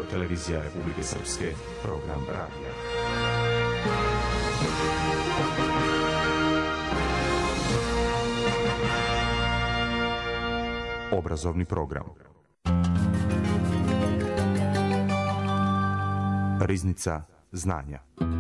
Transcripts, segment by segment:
televizija Republike Srpske, program radija. Obrazovni program. Riznica znanja.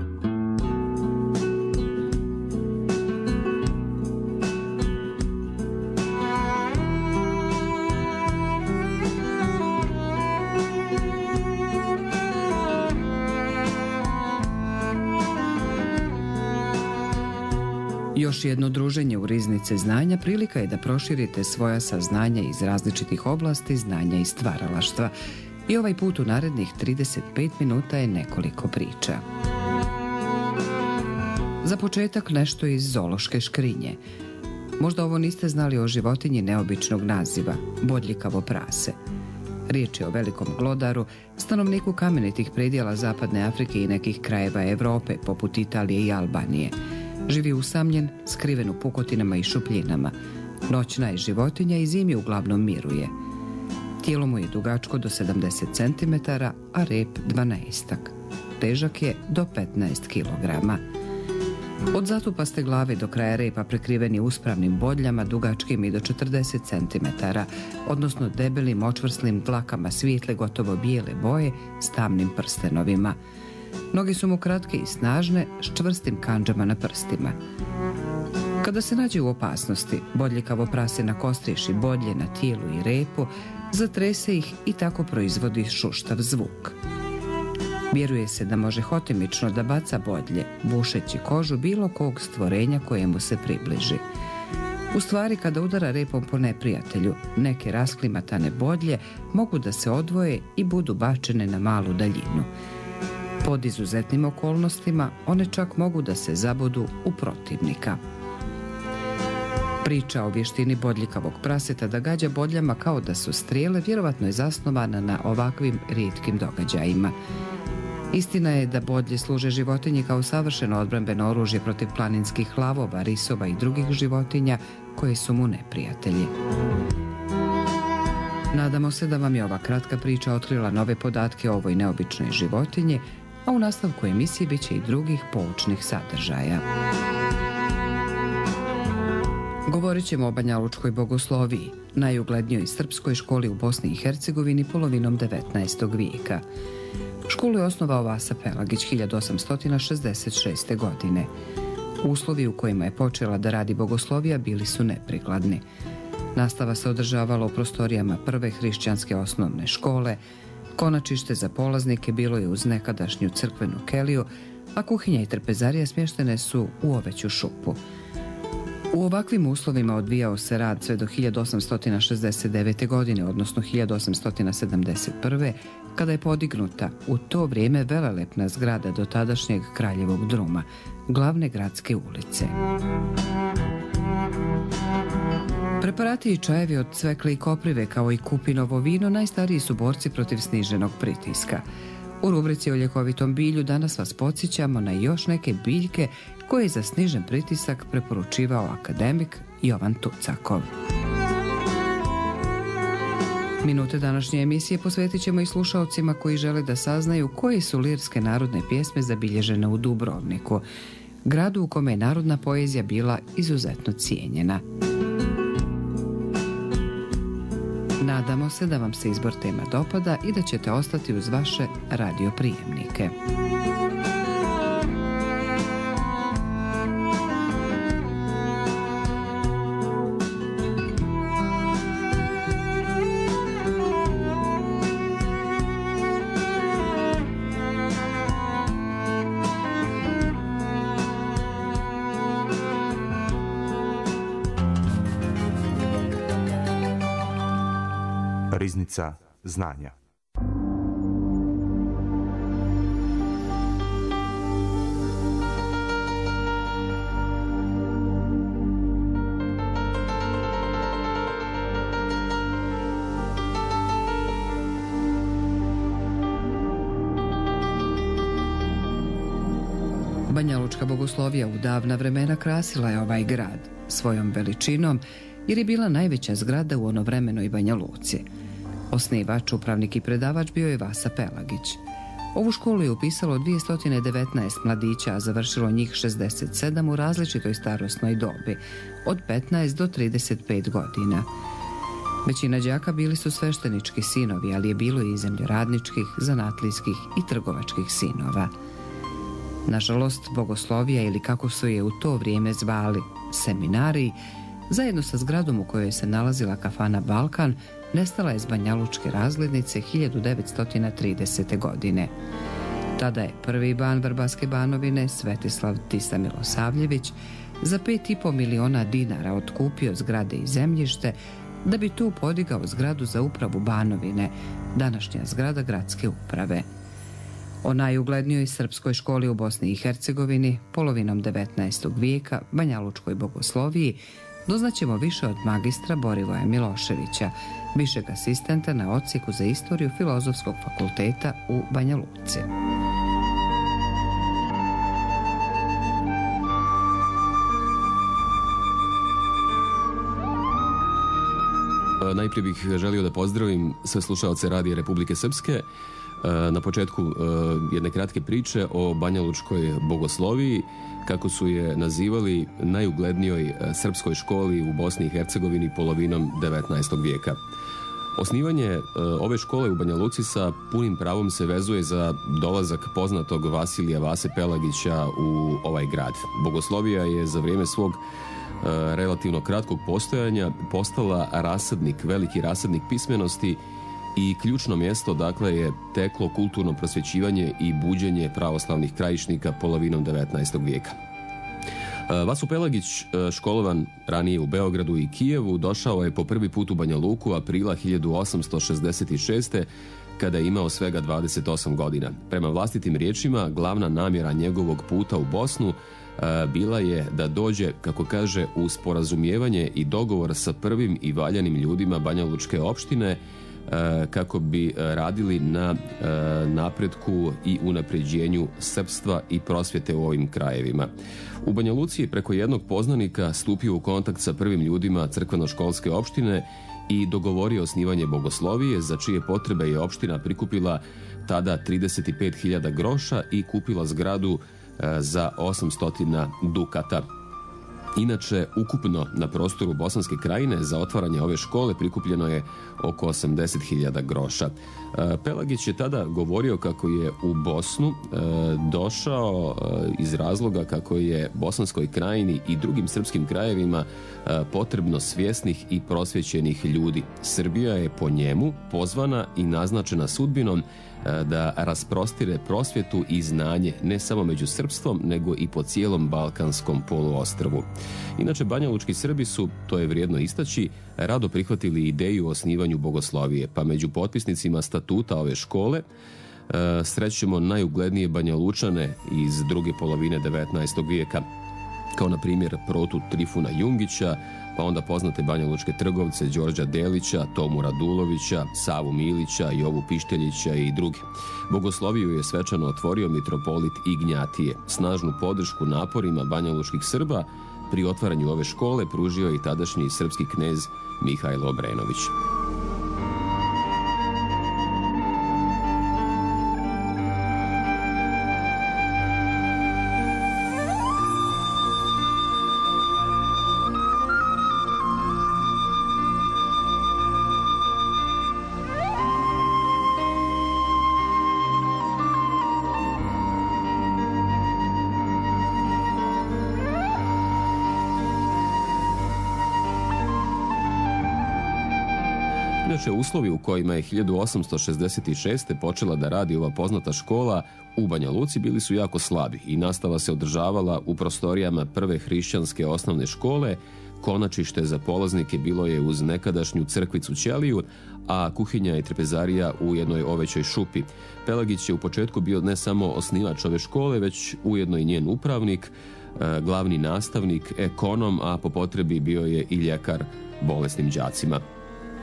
Još jedno druženje u Riznice znanja prilika je da proširite svoja saznanja iz različitih oblasti znanja i stvaralaštva. I ovaj put u narednih 35 minuta je nekoliko priča. Za početak nešto iz zoološke škrinje. Možda ovo niste znali o životinji neobičnog naziva, bodljikavo prase. Riječ je o velikom glodaru, stanovniku kamenitih predjela Zapadne Afrike i nekih krajeva Evrope, poput Italije i Albanije. Živi usamljen, skriven u pukotinama i šupljinama. Noćna je životinja i zimi uglavnom miruje. Tijelo mu je dugačko do 70 cm, a rep 12. Težak je do 15 kg. Od zatupaste glave do kraja repa prekriven je uspravnim bodljama dugačkim i do 40 cm, odnosno debelim očvrslim dlakama svijetle gotovo bijele boje s tamnim prstenovima. Noge su mu kratke i snažne, s čvrstim kandžama na prstima. Kada se nađe u opasnosti, bodljikavo prase nakostriješi bodlje na tijelu i repu, zatrese ih i tako proizvodi šuštav zvuk. Vjeruje se da može hotimično da baca bodlje, bušeći kožu bilo kog stvorenja kojemu se približi. U stvari, kada udara repom po neprijatelju, neke rasklimatane bodlje mogu da se odvoje i budu bačene na malu daljinu. Pod izuzetnim okolnostima one čak mogu da se zabodu u protivnika. Priča o vještini bodljikavog praseta da gađa bodljama kao da su strijele vjerovatno je zasnovana na ovakvim rijetkim događajima. Istina je da bodlje služe životinji kao savršeno odbrambeno oružje protiv planinskih lavova, risova i drugih životinja koje su mu neprijatelji. Nadamo se da vam je ova kratka priča otkrila nove podatke o ovoj neobičnoj životinji, a u nastavku emisije bit će i drugih poučnih sadržaja. Govorit ćemo o Banjalučkoj bogosloviji, najuglednijoj srpskoj školi u Bosni i Hercegovini polovinom 19. vijeka. Školu je osnovao Vasa Pelagić 1866. godine. Uslovi u kojima je počela da radi bogoslovija bili su neprikladni. Nastava se održavala u prostorijama prve hrišćanske osnovne škole, konačište za polaznike bilo je uz nekadašnju crkvenu keliju, a kuhinja i trpezarija smještene su u oveću šupu. U ovakvim uslovima odvijao se rad sve do 1869. godine, odnosno 1871. kada je podignuta u to vrijeme velelepna zgrada do tadašnjeg Kraljevog druma, glavne gradske ulice. Preparati i čajevi od cvekle i koprive kao i kupinovo vino najstariji su borci protiv sniženog pritiska. U rubrici o ljekovitom bilju danas vas podsjećamo na još neke biljke koje je za snižen pritisak preporučivao akademik Jovan Tucakov. Minute današnje emisije posvetit ćemo i slušaocima koji žele da saznaju koje su lirske narodne pjesme zabilježene u Dubrovniku, gradu u kome je narodna poezija bila izuzetno cijenjena. Nadamo se da vam se izbor tema dopada i da ćete ostati uz vaše radioprijemnike. Riznica znanja. Banjalučka bogoslovija u davna vremena krasila je ovaj grad svojom veličinom, jer je bila najveća zgrada u onovremenoj Banja Luci. Osnivač, upravnik i predavač bio je Vasa Pelagić. Ovu školu je upisalo 219 mladića, a završilo njih 67 u različitoj starosnoj dobi, od 15 do 35 godina. Većina đaka bili su sveštenički sinovi, ali je bilo i zemljoradničkih, zanatlijskih i trgovačkih sinova. Nažalost, bogoslovija, ili kako su je u to vrijeme zvali, seminariji, zajedno sa zgradom u kojoj se nalazila kafana Balkan, nestala je s Banjalučke razglednice 1930. godine. Tada je prvi ban Vrbarske Banovine, Svetislav Tisa Milosavljević, za 5,5 miliona dinara otkupio zgrade i zemljište, da bi tu podigao zgradu za upravu Banovine, današnja zgrada gradske uprave. O najuglednijoj srpskoj školi u Bosni i Hercegovini, polovinom 19. vijeka, Banjalučkoj bogosloviji, doznaćemo više od magistra Borivoja Miloševića, višeg asistenta na odsjeku za istoriju Filozofskog fakulteta u Banja Luci. Najprije bih želio da pozdravim sve slušaoce Radija Republike Srpske. Na početku jedne kratke priče o Banjalučkoj bogosloviji, kako su je nazivali najuglednijoj srpskoj školi u Bosni i Hercegovini polovinom 19. vijeka. Osnivanje ove škole u Banja Luci sa punim pravom se vezuje za dolazak poznatog Vasilija Vase Pelagića u ovaj grad. Bogoslovija je za vrijeme svog relativno kratkog postojanja postala veliki rasadnik pismenosti i ključno mjesto dakle je teklo kulturno prosvjećivanje i buđenje pravoslavnih krajišnika polovinom 19. vijeka. Vaso Pelagić, školovan ranije u Beogradu i Kijevu, došao je po prvi put u Banja Luku aprila 1866. kada je imao svega 28 godina. Prema vlastitim riječima, glavna namjera njegovog puta u Bosnu bila je da dođe, kako kaže, u sporazumijevanje i dogovor sa prvim i valjanim ljudima Banjalučke opštine kako bi radili na napretku i unapređenju srpstva i prosvjete u ovim krajevima. U Banja Luci je preko jednog poznanika stupio u kontakt sa prvim ljudima crkveno-školske opštine i dogovorio osnivanje bogoslovije, za čije potrebe je opština prikupila tada 35.000 groša i kupila zgradu za 800 dukata. Inače, ukupno na prostoru Bosanske krajine za otvaranje ove škole prikupljeno je oko 80.000 groša. Pelagić je tada govorio kako je u Bosnu došao iz razloga kako je Bosanskoj krajini i drugim srpskim krajevima potrebno svjesnih i prosvjećenih ljudi. Srbija je po njemu pozvana i naznačena sudbinom da rasprostire prosvjetu i znanje ne samo među srpstvom, nego i po cijelom Balkanskom poluostrvu. Inače, banjalučki Srbi su, to je vrijedno istaći, rado prihvatili ideju o osnivanju bogoslovije, pa među potpisnicima statuta ove škole srećemo najuglednije Banjalučane iz druge polovine 19. vijeka, kao na primjer Protu Trifuna Jungića, pa onda poznate banjalučke trgovce Đorđa Delića, Tomu Radulovića, Savu Milića, Jovu Pišteljića i drugi. Bogosloviju je svečano otvorio mitropolit Ignjatije. Snažnu podršku naporima banjalučkih Srba pri otvaranju ove škole pružio je i tadašnji srpski knez Mihajlo Obrenović. Inače, uslovi u kojima je 1866. počela da radi ova poznata škola u Banja Luci bili su jako slabi i nastava se održavala u prostorijama prve hrišćanske osnovne škole. Konačište za polaznike bilo je uz nekadašnju crkvicu ćeliju, a kuhinja i trpezarija u jednoj ovećoj šupi. Pelagić je u početku bio ne samo osnivač ove škole, već ujedno i njen upravnik, glavni nastavnik, ekonom, a po potrebi bio je i ljekar bolesnim đacima.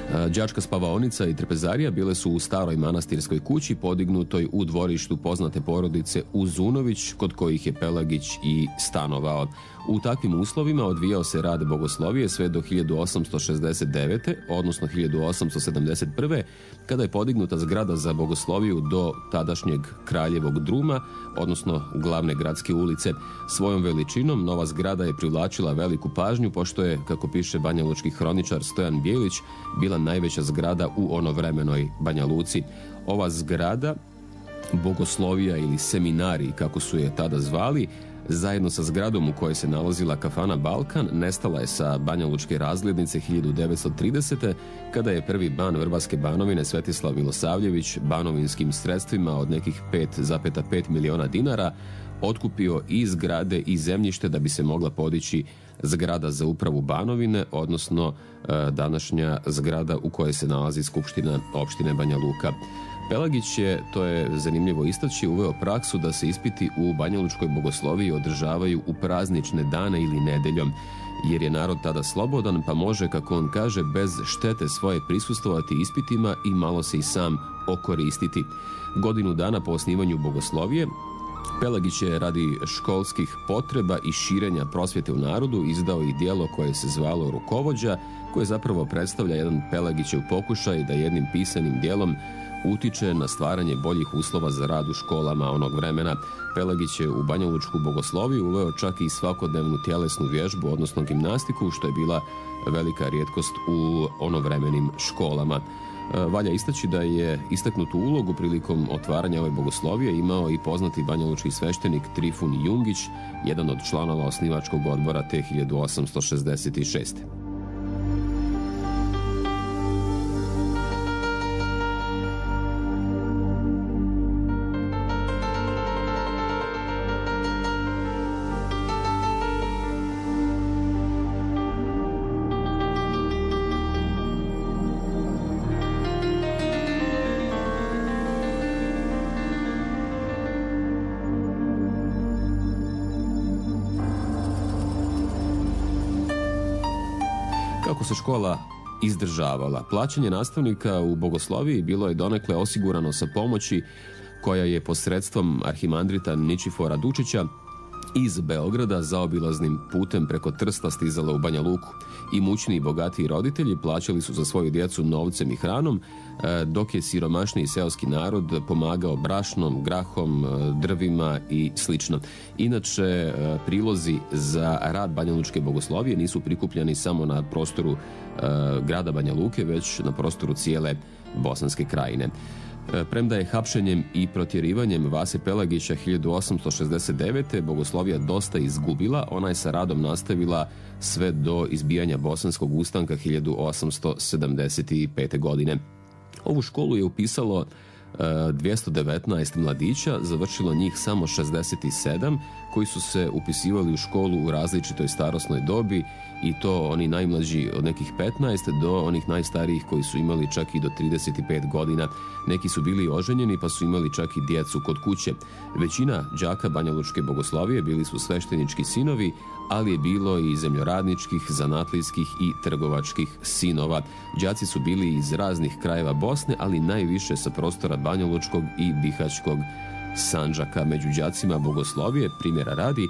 Đačka spavaonica i trpezarija bile su u staroj manastirskoj kući podignutoj u dvorištu poznate porodice Uzunović, kod kojih je Pelagić i stanovao. U takvim uslovima odvijao se rad bogoslovije sve do 1869. odnosno 1871. kada je podignuta zgrada za bogosloviju do tadašnjeg Kraljevog druma, odnosno glavne gradske ulice. Svojom veličinom nova zgrada je privlačila veliku pažnju, pošto je, kako piše banjalučki hroničar Stojan Bijelić, bila najveća zgrada u onovremenoj Banja Luci. Ova zgrada, bogoslovija ili seminarij, kako su je tada zvali, zajedno sa zgradom u kojoj se nalazila kafana Balkan, nestala je sa banjalučke razglednice 1930. kada je prvi ban Vrbarske banovine Svetislav Milosavljević banovinskim sredstvima od nekih 5,5 miliona dinara otkupio i zgrade i zemljište da bi se mogla podići zgrada za upravu Banovine, odnosno današnja zgrada u kojoj se nalazi Skupština opštine Banja Luka. Pelagić je, to je zanimljivo istaći, uveo praksu da se ispiti u banjalučkoj bogosloviji održavaju u praznične dane ili nedeljom, jer je narod tada slobodan, pa može, kako on kaže, bez štete svoje prisustvovati ispitima i malo se i sam okoristiti. Godinu dana po osnivanju bogoslovije, Pelagić je radi školskih potreba i širenja prosvjete u narodu izdao i djelo koje se zvalo Rukovođa, koje zapravo predstavlja jedan Pelagićev pokušaj da jednim pisanim djelom utiče na stvaranje boljih uslova za rad u školama onog vremena. Pelagić je u banjalučku bogosloviju uveo čak i svakodnevnu tjelesnu vježbu, odnosno gimnastiku, što je bila velika rijetkost u onovremenim školama. Valja istaći da je istaknutu ulogu prilikom otvaranja ove bogoslovije imao i poznati banjalučki sveštenik Trifun Jungić, jedan od članova osnivačkog odbora te 1866. Kako se škola izdržavala? Plaćanje nastavnika u bogosloviji bilo je donekle osigurano sa pomoći koja je posredstvom arhimandrita Ničifora Dučića iz Beograda zaobilaznim putem preko Trsta stizala u Banja Luku. Imućniji i bogatiji roditelji plaćali su za svoju djecu novcem i hranom, dok je siromašniji seoski narod pomagao brašnom, grahom, drvima i slično. Inače, prilozi za rad banjalučke bogoslovije nisu prikupljani samo na prostoru grada Banja Luke, već na prostoru cijele Bosanske krajine. Premda je hapšenjem i protjerivanjem Vase Pelagića 1869. bogoslovija dosta izgubila, ona je sa radom nastavila sve do izbijanja Bosanskog ustanka 1875. godine. Ovu školu je upisalo 219 mladića, završilo njih samo 67 koji su se upisivali u školu u različitoj starosnoj dobi, i to oni najmlađi od nekih 15 do onih najstarijih koji su imali čak i do 35 godina. Neki su bili oženjeni pa su imali čak i djecu kod kuće. Većina đaka banjalučke bogoslovije bili su sveštenički sinovi, ali je bilo i zemljoradničkih, zanatlijskih i trgovačkih sinova. Đaci su bili iz raznih krajeva Bosne, ali najviše sa prostora banjalučkog i bihaćkog Sandžaka. Među đacima bogoslovije, primjera radi,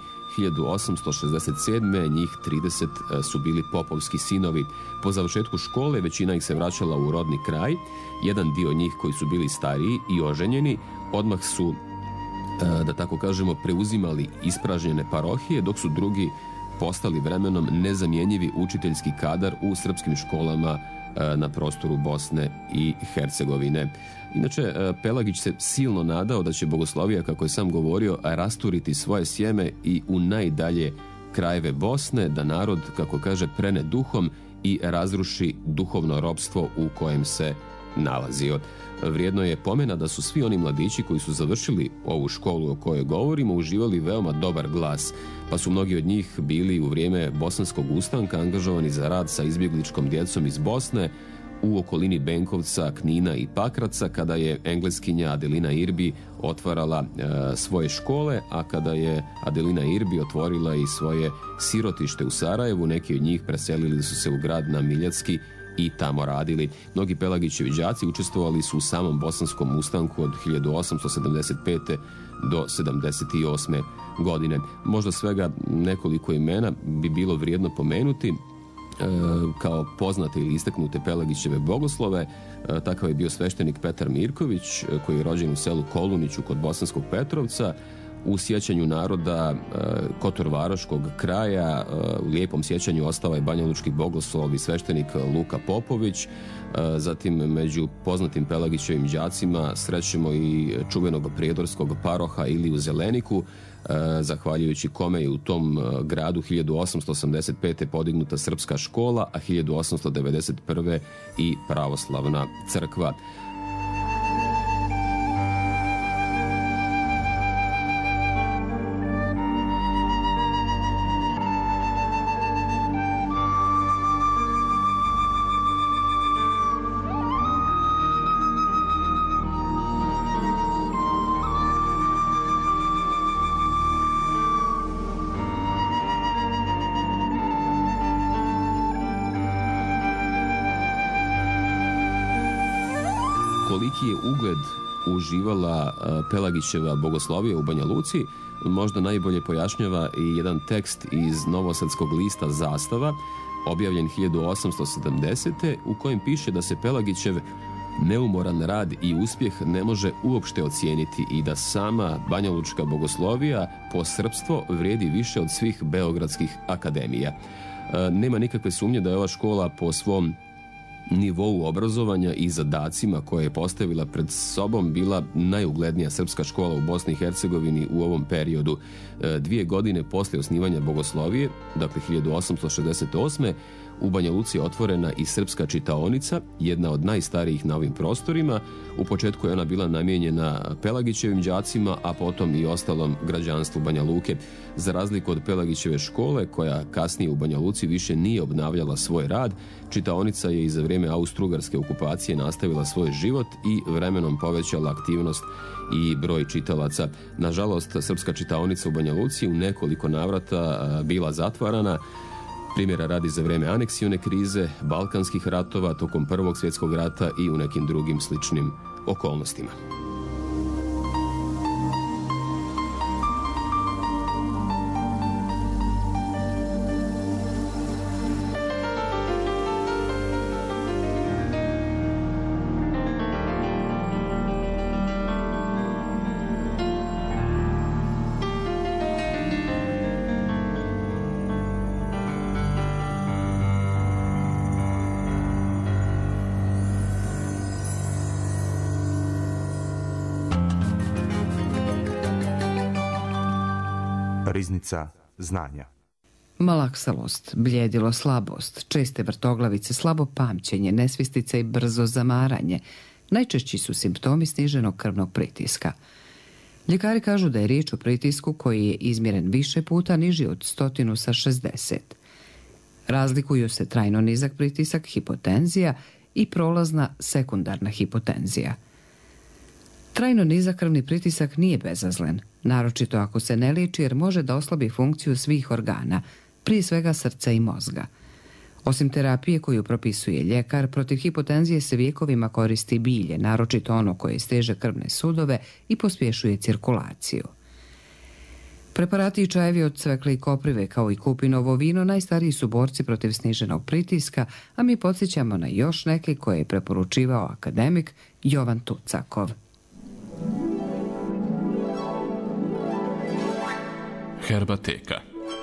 1867. njih 30 su bili popovski sinovi. Po završetku škole većina ih se vraćala u rodni kraj. Jedan dio njih koji su bili stariji i oženjeni odmah su, da tako kažemo, preuzimali ispražnjene parohije, dok su drugi postali vremenom nezamjenjivi učiteljski kadar u srpskim školama na prostoru Bosne i Hercegovine. Inače, Pelagić se silno nadao da će bogoslovija, kako je sam govorio, rasturiti svoje sjeme i u najdalje krajeve Bosne, da narod, kako kaže, prene duhom i razruši duhovno ropstvo u kojem se nalazio. Vrijedno je pomena da su svi oni mladići koji su završili ovu školu o kojoj govorimo uživali veoma dobar glas, pa su mnogi od njih bili u vrijeme Bosanskog ustanka angažovani za rad sa izbjegličkom djecom iz Bosne u okolini Benkovca, Knina i Pakraca, kada je engleskinja Adelina Irbi otvarala svoje škole, a kada je Adelina Irbi otvorila i svoje sirotište u Sarajevu, neki od njih preselili su se u grad na Miljacki i tamo radili. Mnogi Pelagićevi đaci učestvovali su u samom bosanskom ustanku od 1875. do 78. godine. Možda svega nekoliko imena bi bilo vrijedno pomenuti kao poznate ili istaknute Pelagićeve bogoslove. Takav je bio sveštenik Petar Mirković, koji je rođen u selu Koluniću kod Bosanskog Petrovca. U sjećanju naroda Kotorvaroškog kraja u lijepom sjećanju ostao je banjalučki bogoslov i sveštenik Luka Popović. Zatim među poznatim Pelagićevim đacima srećemo i čuvenog prijedorskog paroha Iliju Zeleniku, zahvaljujući kome je u tom gradu 1885. podignuta srpska škola, a 1891. i pravoslavna crkva. Koliki je ugled uživala Pelagićeva bogoslovija u Banja Luci, možda najbolje pojašnjava i jedan tekst iz novosadskog lista Zastava, objavljen 1870. u kojem piše da se Pelagićev neumoran rad i uspjeh ne može uopšte ocijeniti i da sama banjalučka bogoslovija po srpstvo vrijedi više od svih beogradskih akademija. Nema nikakve sumnje da je ova škola po svom nivou obrazovanja i zadacima koje je postavila pred sobom bila najuglednija srpska škola u Bosni i Hercegovini u ovom periodu. 2 godine poslije osnivanja bogoslovije, dakle 1868. u Banja Luci je otvorena i srpska čitaonica, jedna od najstarijih na ovim prostorima. U početku je ona bila namijenjena Pelagićevim đacima, a potom i ostalom građanstvu Banja Luke. Za razliku od Pelagićeve škole, koja kasnije u Banja Luci više nije obnavljala svoj rad, čitaonica je i za vrijeme austro-ugarske okupacije nastavila svoj život i vremenom povećala aktivnost i broj čitalaca. Nažalost, srpska čitaonica u Banja Luci u nekoliko navrata bila zatvarana. Primjera radi za vrijeme aneksione krize, balkanskih ratova, tokom Prvog svjetskog rata i u nekim drugim sličnim okolnostima. Riznica znanja. Malaksalost, bljedilo, slabost, česte vrtoglavice, slabo pamćenje, nesvistica i brzo zamaranje najčešći su simptomi sniženog krvnog pritiska. Ljekari kažu da je riječ o pritisku koji je izmjeren više puta niži od 100/60. Razlikuju se trajno nizak pritisak, hipotenzija i prolazna sekundarna hipotenzija. Trajno nizak krvni pritisak nije bezazlen, naročito ako se ne liječi, jer može da oslabi funkciju svih organa, prije svega srca i mozga. Osim terapije koju propisuje ljekar, protiv hipotenzije se vjekovima koristi bilje, naročito ono koje steže krvne sudove i pospješuje cirkulaciju. Preparati i čajevi od cvekle i koprive, kao i kupinovo vino, najstariji su borci protiv sniženog pritiska, a mi podsjećamo na još neke koje je preporučivao akademik Jovan Tucakov. Herbateka.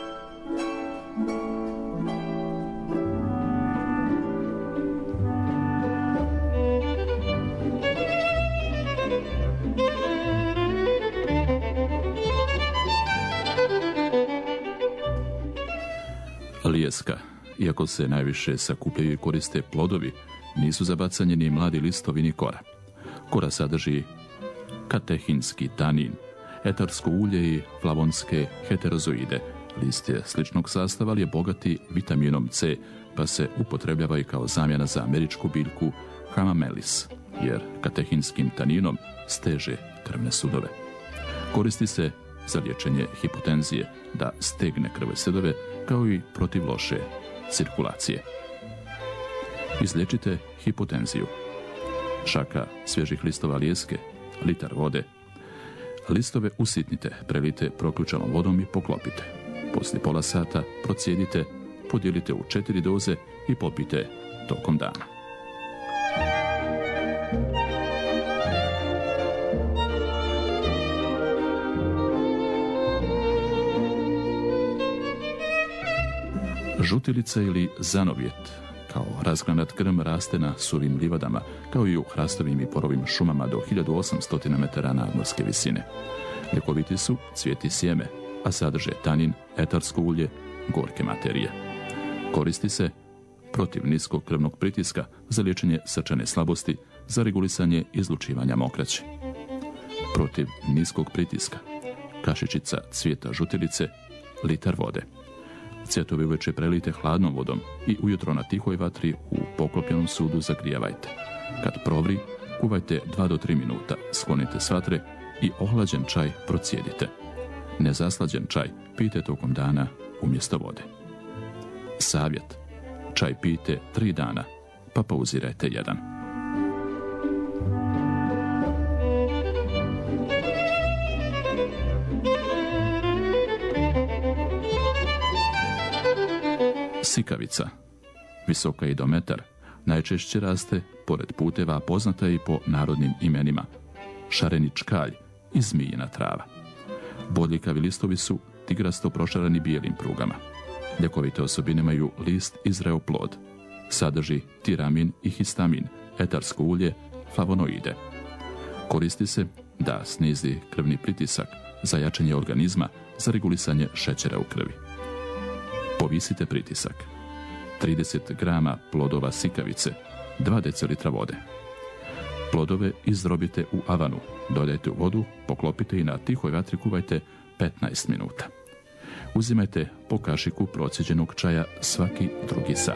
Lijeska, iako se najviše sakupljaju i koriste plodovi, nisu za bacanje ni mladi listovi ni kora. Kora sadrži katehinski tanin, etarsko ulje i flavonske heterozoide. List je sličnog sastava, ali je bogati vitaminom C, pa se upotrebljava i kao zamjena za američku biljku hamamelis, jer katehinskim taninom steže krvne sudove. Koristi se za liječenje hipotenzije, da stegne krvne sudove, kao i protiv loše cirkulacije. Izliječite hipotenziju. Šaka svježih listova lijeske, litar vode. Listove usitnite, prelijte proključanom vodom i poklopite. Poslije pola sata procijedite, podijelite u 4 doze i popijte tokom dana. Žutilica ili zanovjet, kao razgranat grm, raste na suvim livadama, kao i u hrastovim i porovim šumama do 1800 metara nadmorske visine. Ljekoviti su cvijet i sjeme, a sadrže tanin, etarsko ulje, gorke materije. Koristi se protiv niskog krvnog pritiska, za liječenje srčane slabosti, za regulisanje izlučivanja mokraće. Protiv niskog pritiska, kašičica cvijeta žutilice, litar vode. Cvjetovi uveče prelijte hladnom vodom i ujutro na tihoj vatri u poklopljenom sudu zagrijavajte. Kad provri, kuvajte 2 do 3 minuta, sklonite s vatre i ohlađen čaj procijedite. Nezaslađen čaj pijte tokom dana umjesto vode. Savjet. Čaj pijte 3 dana, pa pauzirajte 1. Sikavica. Visoka i do metar. Najčešće raste pored puteva, poznata i po narodnim imenima. Šareni čkalj i zmijina trava. Bodljikavi listovi su tigrasto prošarani bijelim prugama. Ljekovite osobine imaju list Izrael plod. Sadrži tiramin i histamin, etarsko ulje, flavonoide. Koristi se da snizi krvni pritisak, za jačanje organizma, za regulisanje šećera u krvi. Povisite pritisak. 30 grama plodova sikavice, 2 decilitra vode. Plodove izdrobite u avanu, dodajte u vodu, poklopite i na tihoj vatri kuvajte 15 minuta. Uzimajte po kašiku procijeđenog čaja svaki drugi sat.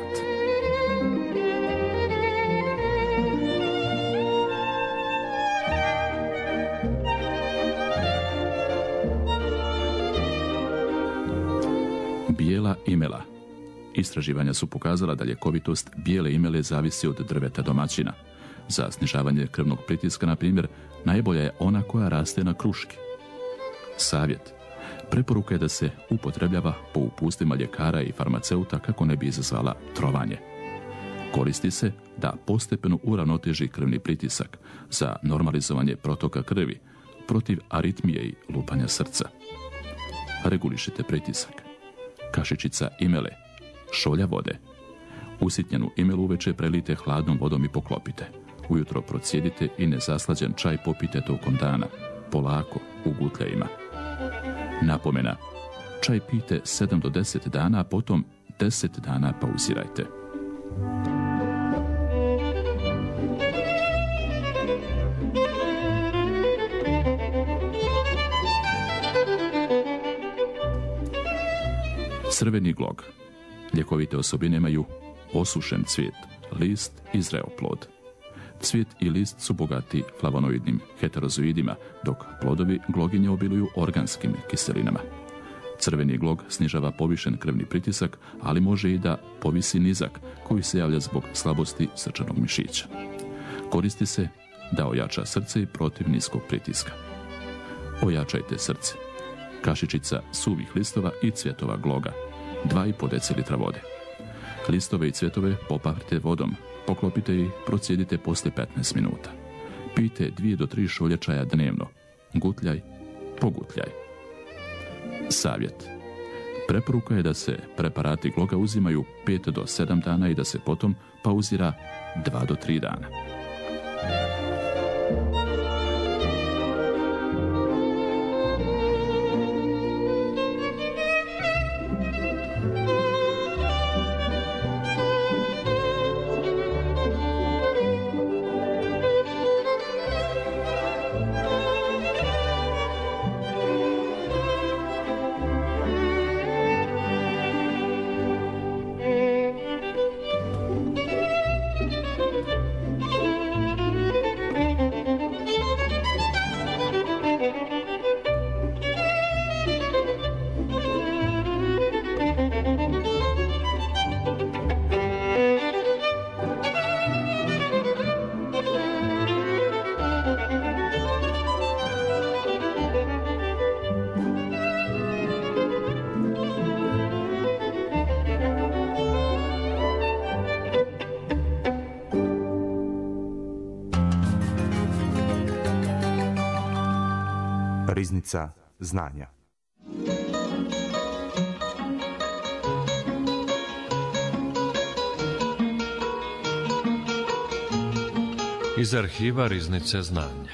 Bijela imela. Istraživanja su pokazala da ljekovitost bijele imele zavisi od drveta domaćina. Za snižavanje krvnog pritiska, na primjer, najbolja je ona koja raste na kruški. Savjet. Preporuka je da se upotrebljava po upustvima ljekara i farmaceuta kako ne bi izazvala trovanje. Koristi se da postepeno uravnoteži krvni pritisak, za normalizovanje protoka krvi, protiv aritmije i lupanja srca. Regulišite pritisak. Kašičica imele, šolja vode. Usitnjenu imelu uveče prelijte hladnom vodom i poklopite. Ujutro procijedite i nezaslađen čaj popijte tokom dana, polako, u gutljajima. Napomena. Čaj pijte 7 do 10 dana, a potom 10 dana pauzirajte. Crveni glog. Ljekovite osobine imaju osušen cvijet, list i zreo plod. Cvijet i list su bogati flavonoidnim heterozoidima, dok plodovi gloginje obiluju organskim kiselinama. Crveni glog snižava povišen krvni pritisak, ali može i da povisi nizak, koji se javlja zbog slabosti srčanog mišića. Koristi se da ojača srce i protiv niskog pritiska. Ojačajte srce. Kašičica suvih listova i cvjetova gloga, 2,5 decilitra vode. Listove i cvjetove popahrite vodom, poklopite i procijedite poslije 15 minuta. Pijte 2 do 3 šolje čaja dnevno, gutljaj po gutljaj. Savjet. Preporuka je da se preparati gloga uzimaju 5 do 7 dana i da se potom pauzira 2 do 3 dana. Riznica znanja. Iz arhiva Riznice znanja.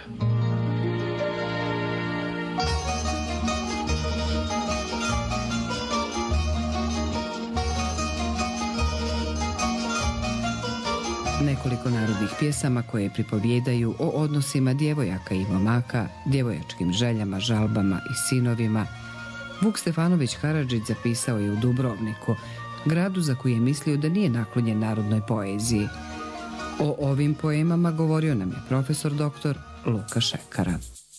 Nekoliko narodnih pjesama koje pripovijedaju o odnosima djevojaka i momaka, djevojačkim željama, žalbama i sinovima, Vuk Stefanović Karadžić zapisao je u Dubrovniku, gradu za koji je mislio da nije naklonjen narodnoj poeziji. O ovim poemama govorio nam je profesor dr. Luka Šekara.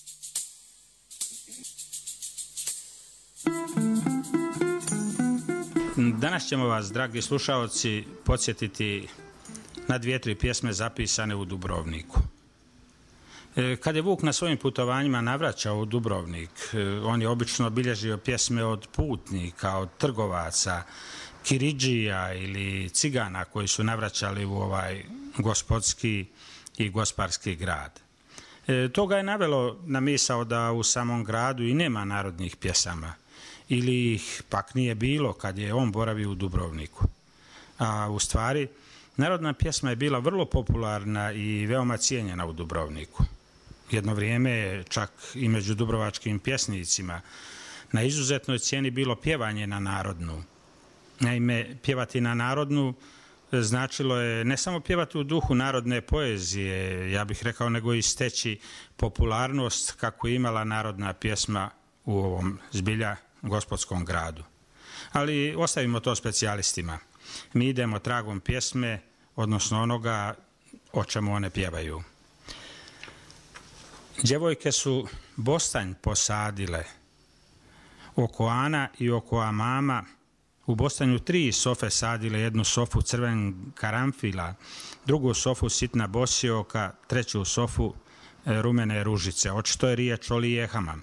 Danas ćemo vas, dragi slušaoci, podsjetiti na 2-3 pjesme zapisane u Dubrovniku. Kad je Vuk na svojim putovanjima navraćao u Dubrovnik, on je obično bilježio pjesme od putnika, od trgovaca, kiridžija ili cigana koji su navraćali u ovaj gospodski i gosparski grad. To ga je navelo na misao da u samom gradu i nema narodnih pjesama, ili ih pak nije bilo kad je on boravio u Dubrovniku. A u stvari, narodna pjesma je bila vrlo popularna i veoma cijenjena u Dubrovniku. Jedno vrijeme je čak i među dubrovačkim pjesnicima na izuzetnoj cijeni bilo pjevanje na narodnu. Naime, pjevati na narodnu značilo je ne samo pjevati u duhu narodne poezije, ja bih rekao, nego i steći popularnost kako je imala narodna pjesma u ovom zbilja gospodskom gradu. Ali ostavimo to specijalistima. Mi idemo tragom pjesme, odnosno onoga o čemu one pjevaju. Djevojke su bostanj posadile, oko Ana i oko Amama, u Bostanju 3 sofe sadile, jednu sofu crven karamfila, drugu sofu sitna bosioka, treću sofu rumene ružice. Očito je riječ o lijehama.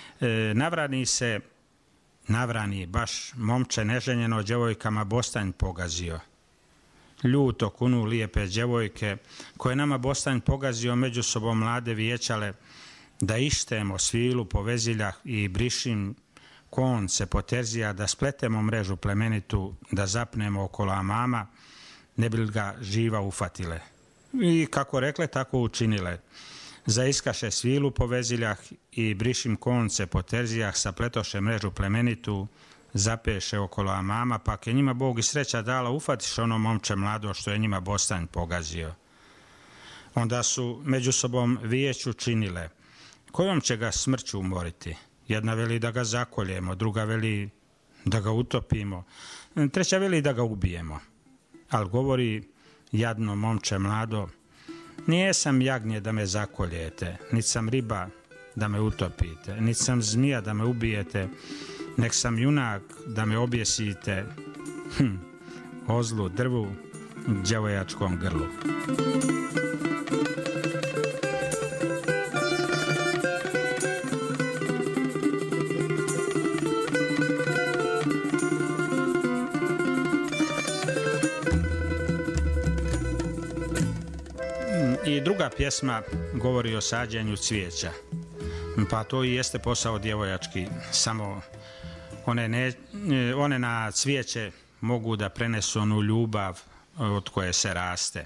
Navrani baš momče neženjeno djevojkama bostanj pogazio. Ljuto kunu lijepe djevojke, koje nama bostanj pogazio, među sobom mlade vijećale, da ištemo svilu po veziljah i brišim konce po terzija, da spletemo mrežu plemenitu, da zapnemo okolo Amama, ne bi ga živa ufatile. I kako rekle, tako učinile. Zaiskaše svilu po veziljah i brišim konce po terzijah, sapletoše mrežu plemenitu, zapeše okolo Amama, pa je njima Bog i sreća dala, ufatiše ono momče mlado što je njima bostanj pogazio. Onda su među sobom vijeću činile, kojom će ga smrću umoriti? Jedna veli da ga zakoljemo, druga veli da ga utopimo, treća veli da ga ubijemo. Al govori jadno momče mlado, nijesam jagnje da me zakoljete, niti sam riba da me utopite, niti sam zmija da me ubijete, nek sam junak da me objesite, o zlu drvu, djevojačkom grlu. I druga pjesma govori o sađenju cvijeća. Pa to i jeste posao djevojački, samo one na cvijeće mogu da prenesu onu ljubav od koje se raste.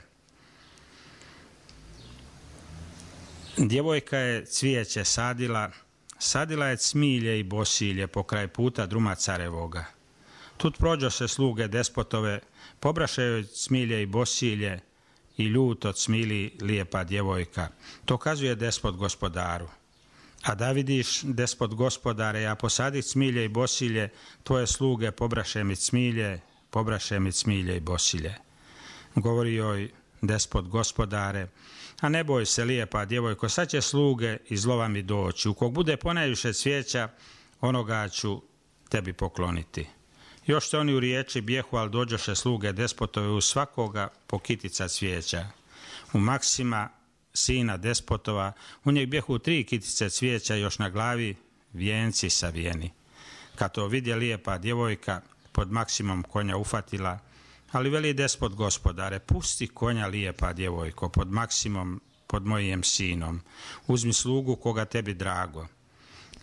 Djevojka je cvijeće sadila je cmilje i bosilje pokraj puta druma carevoga. Tut prođoše sluge despotove, pobraše joj cmilje i bosilje, i ljuto cmili lijepa djevojka. To kazuje despot gospodaru. A da vidiš, despot gospodare, ja posadih cmilje i bosilje, tvoje sluge pobraše mi cmilje i bosilje. Govori joj despot gospodare, a ne boj se lijepa djevojko, sad će sluge i zlova mi doći. U kog bude ponajviše cvijeća, onoga ću tebi pokloniti. Još se oni u riječi bjehu, ali dođoše sluge despotove u svakoga po kitica cvijeća. U Maksima, sina despotova, u njeg bjehu 3 kitice cvijeća, još na glavi vijenci savijeni. Kad to vidje lijepa djevojka, pod Maksimom konja ufatila, ali veli despot gospodare, pusti konja lijepa djevojko, pod Maksimom, pod mojim sinom, uzmi slugu koga tebi drago.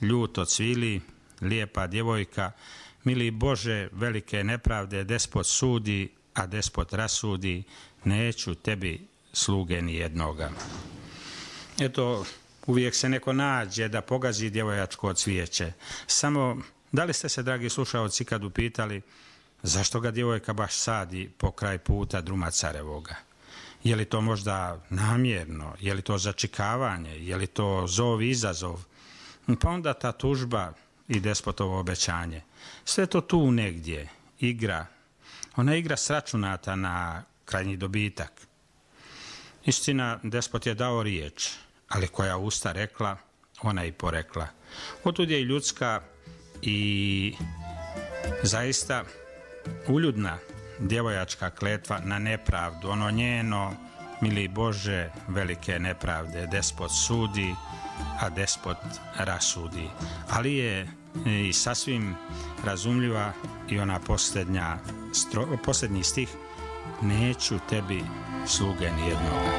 ljuto cvili, lijepa djevojka, mili Bože, velike nepravde, despot sudi, a despot rasudi, neću tebi sluge ni jednoga. Eto, uvijek se neko nađe da pogazi djevojačko cvijeće. Samo, da li ste se, dragi slušaoci, kad upitali zašto ga djevojka baš sadi po kraj puta druma carevoga? Je li to možda namjerno? Je li to začikavanje? Je li to zov i izazov? Pa onda ta tužba i despotovo obećanje. Sve to tu negdje igra. Ona igra sračunata na krajnji dobitak. Istina, despot je dao riječ, ali koja usta rekla, ona i porekla. Otud je i ljudska i zaista uljudna djevojačka kletva na nepravdu, ono njeno, mili Bože, velike nepravde, despot sudi, a despot rasudi. Ali je i sasvim razumljiva i ona posljednji stih, neću tebi sluge ni jednoga.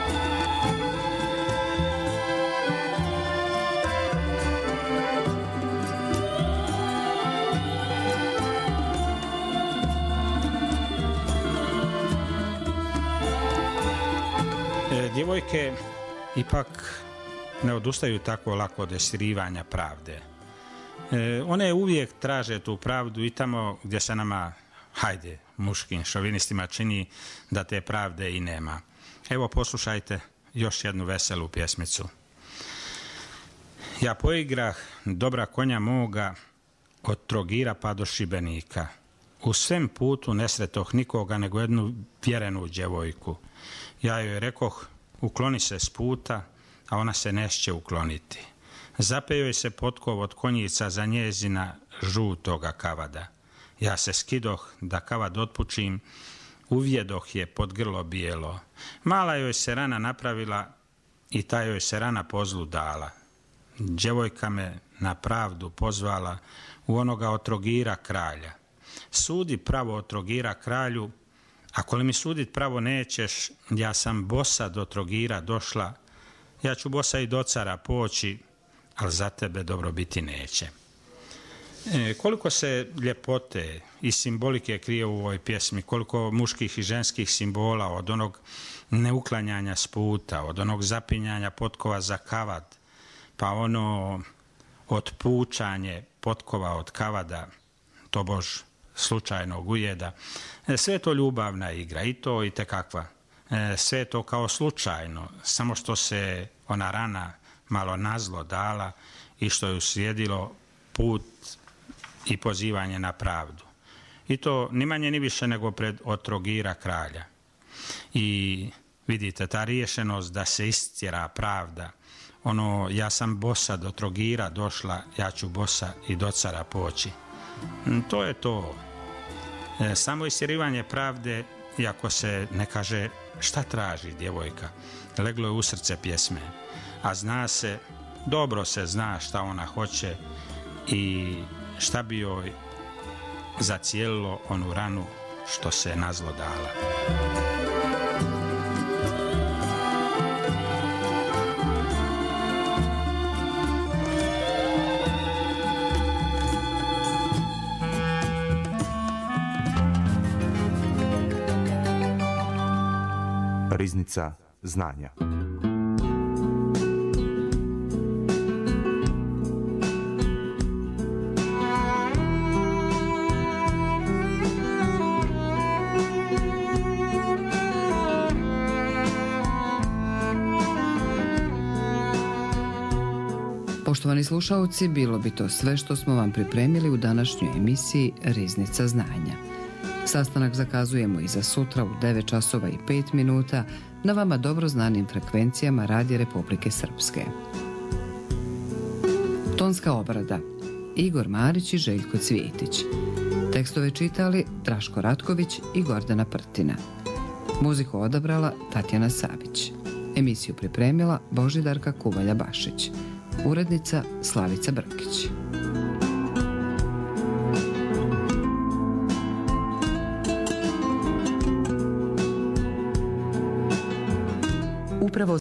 Djevojke ipak ne odustaju tako lako od ostvarivanja pravde. One uvijek traže tu pravdu i tamo gdje se nama, hajde, muškim šovinistima čini da te pravde i nema. Evo, poslušajte još jednu veselu pjesmicu. Ja poigrah dobra konja moga od Trogira pa do Šibenika. U svem putu ne sretoh nikoga nego jednu vjerenu djevojku. Ja joj rekoh, ukloni se s puta, a ona se neće ukloniti. Zapeo joj se potkov od konjica za njezina žutoga kavada. Ja se skidoh da kavad otpučim, uvjedoh je pod grlo bijelo. Mala joj se rana napravila i ta joj se rana po zlu dala. Djevojka me na pravdu pozvala u onoga od Trogira kralja. Sudi pravo od Trogira kralju, ako li mi sudit pravo nećeš, ja sam bosa do Trogira došla, ja ću bosa i do cara poći, ali za tebe dobro biti neće. Koliko se ljepote i simbolike krije u ovoj pjesmi, koliko muških i ženskih simbola, od onog neuklanjanja s puta, od onog zapinjanja potkova za kavad, pa ono otpučanje potkova od kavada, tobož slučajnog ujeda. Sve je to ljubavna igra i to itekakva. Sve je to kao slučajno, samo što se ona rana malo nazlo dala i što je uslijedilo put i pozivanje na pravdu. I to ni manje ni više nego pred od Trogira kralja. I vidite, ta riješenost da se istjera pravda, ono, ja sam bosa do Trogira došla, ja ću bosa i do cara poći. To je to. Samo istjerivanje pravde, iako se ne kaže šta traži djevojka, leglo je u srce pjesme. A zna se, dobro se zna šta ona hoće i šta bi joj zacijelilo onu ranu što se nazlo dala. Riznica znanja. Poštovani slušalci, bilo bi to sve što smo vam pripremili u današnjoj emisiji Riznica znanja. Sastanak zakazujemo i za sutra u 9 časova i 5 minuta na vama dobro znanim frekvencijama Radija Republike Srpske. Tonska obrada Igor Marić i Željko Cvijetić. Tekstove čitali Draško Ratković i Gordana Prtina. Muziku odabrala Tatjana Savić. Emisiju pripremila Božidarka Kuvalja-Bašić. Urednica Slavica Brkić. Upravo